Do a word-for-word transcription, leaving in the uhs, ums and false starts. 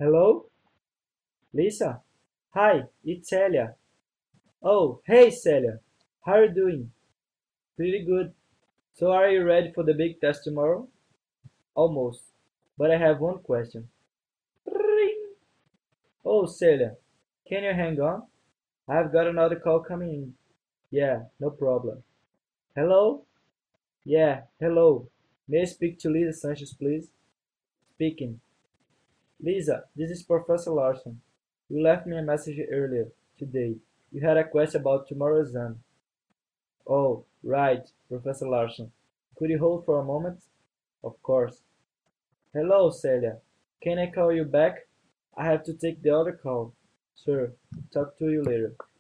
Hello? Lisa? Hi, it's Celia. Oh, hey Celia. How are you doing? Pretty good. So are you ready for the big test tomorrow? Almost. But I have one question. Ring. Oh, Celia. Can you hang on? I've got another call coming in. Yeah, no problem. Hello? Yeah, hello. May I speak to Lisa Sanchez, please? Speaking. Lisa, this is Professor Larson. You left me a message earlier today. You had a question about tomorrow's exam. Oh, right, Professor Larson. Could you hold for a moment? Of course. Hello, Celia. Can I call you back? I have to take the other call. Sure. Talk to you later.